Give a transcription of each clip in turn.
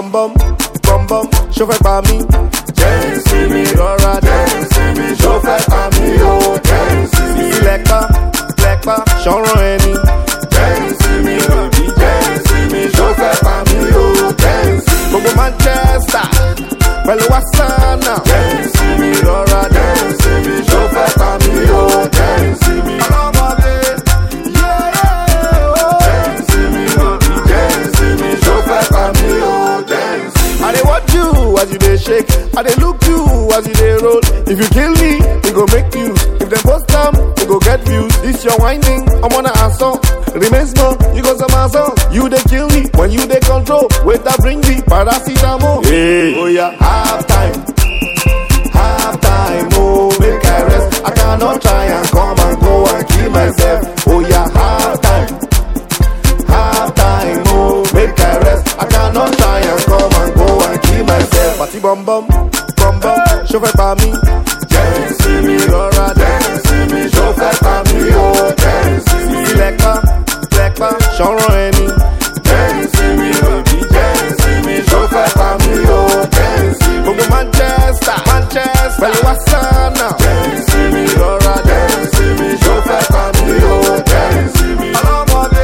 bum bum, ṣó fẹ́ pa mí. Jẹ́nsì mi rọra jẹ́nsì mi, ṣó fẹ́ pa mí o. Jẹ́nsì mi lẹ́pa, ṣọ́ràn ẹni. Jẹ́nsì mi rọ̀bì jẹ́nsì mi, ṣó fẹ́ pa mí o. Jẹ́nsì mi gbogbo Manchester pẹ̀lú Wasana. Jẹ́nsì mi rọra jẹ́nsì mi, ṣó fẹ́ pa mí o. Jẹ́nsì mi ọlọ́mọdé jẹ́nsì mi rọ̀bì jẹ́nsì mi, ṣó fẹ́ pa mí o. Jẹ́nsì mi. I dey watch you as you dey shake, I dey look you as you dey roll. If you kill me, it go make news. If dem post am, it go get views. This your whining, I'm on a assault. Remain small, you go some assault. You dey kill me when you dey control. Wait, I bring the paracetamol. Hey, oh yeah, half time, oh make I rest. I cannot try and come and go and kill myself. Oh yeah, half time, oh make I rest. I cannot try and come and go and kill myself. Party bum bum, ṣó fẹ́ pa mí. Jẹ́nsì mi rọra jẹ́nsì mi, ṣó fẹ́ pa mí o. Jẹ́nsì mi lẹ́pa, ṣọ́ràn ẹni. Jẹ́nsì mi rọ̀bì jẹ́nsì mi, ṣó fẹ́ pa mí o. Jẹ́nsì mi gbogbo Manchester pẹ̀lú Wasana. Jẹ́nsì mi rọra jẹ́nsì mi, ṣó fẹ́ pa mí o. Jẹ́nsì mi ọlọ́mọdé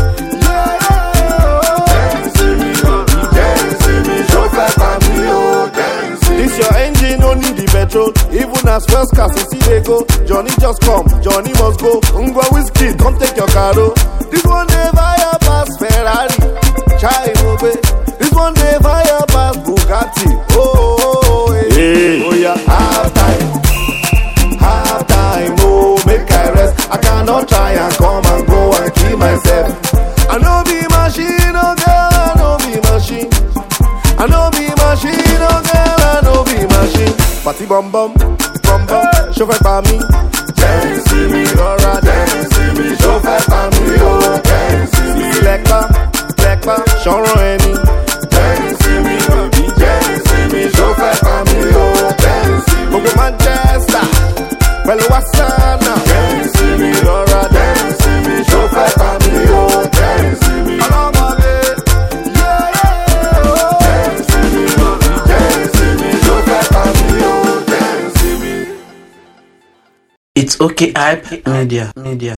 jẹ́nsì mi rọ̀bì jẹ́nsì mi, ṣó fẹ́ pa mí o. Jẹ́nsì mi. This your engine no need the petrol, even as first class you see they go. Johnny just come, Johnny must go. Ngwa whiskey, come take your caro. This one dey fire pass Ferrari, chai mobe. This one dey fire pass Bugatti. Oh, hey. Oh yeah, half time, oh make I rest. I cannot try and come and go and kill myself. I no be machine, oh girl, I no be machine. I no be machine, oh girl, I no be machine. Party bum bum, ṣó fẹ́ pa mí. Jẹ́nsì mi rọra jẹ́nsì mi, ṣó fẹ́ pa mí o. Jẹ́nsì mi lẹ́pa, ṣọ́ràn ẹni. Jẹ́nsì mi rọ̀bì jẹ́nsì mi, ṣó fẹ́ pa mí o. Jẹ́nsì mi gbogbo Manchester pẹ̀lú Wasana. Jẹ́nsì mi rọra jẹ́nsì mi, ṣó fẹ́ pa mí o. Jẹ́nsì mi ọlọ́mọdé jẹ́nsì mi rọ̀bì jẹ́nsì mi, ṣó fẹ́ pa mí o. Jẹ́nsì mi. It's okay, hype media.